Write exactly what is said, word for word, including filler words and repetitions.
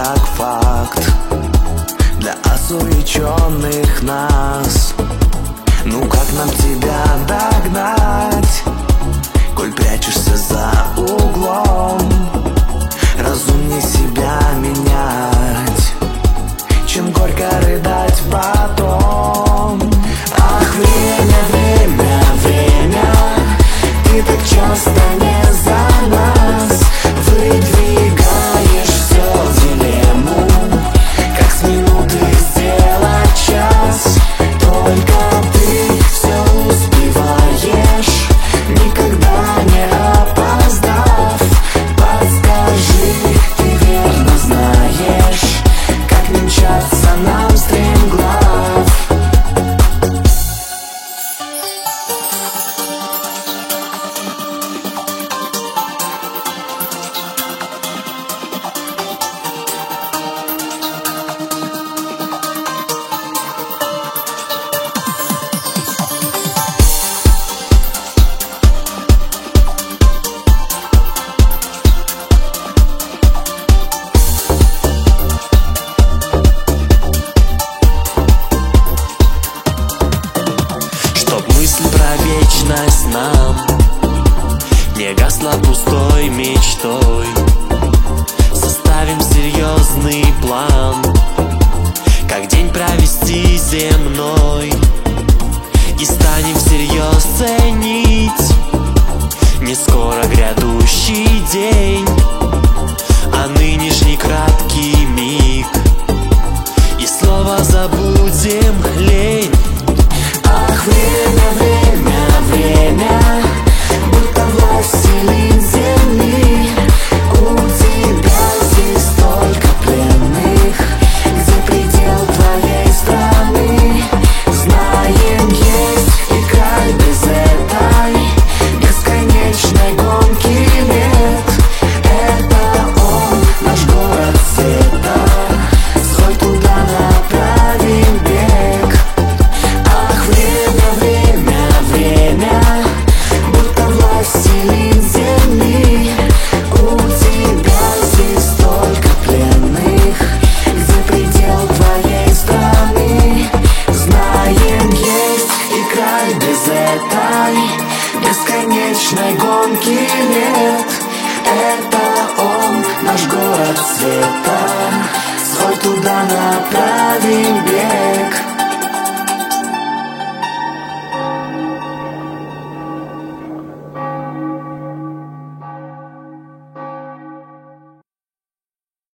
как факт для осуеченных нас. Ну как нам тебя догнать, коль прячешься за углом? Разумнее себя менять, чем горько рыдать потом. Ах, время, время, время, ты так часто не за нас. Выдвигаешь все в дилемму, как с минуты сделать час. Только ты все успеваешь, никогда не опоздав. Подскажи, ты верно знаешь, как не мчаться нам стремглав. Мысль про вечность нам не гасла пустой мечтой. Составим серьезный план, как день провести земной, и станем всерьез ценить не скоро грядущий день, а нынешний краткий миг, и снова забудем лень. Ах, время, время, время, будто властелин земли. У тебя здесь столько пленных, где предел твоей страны? Знаем, есть и край без этой бесконечной гонки лет. Это он, наш город света, сходи туда, направим бег. Ах, время, время, время, будто властелин земли. У тебя здесь столько пленных, где предел твоей страны? Знаем, есть и край без этой бесконечной гонки лет. Это он, наш город света, сходи туда, направим бег.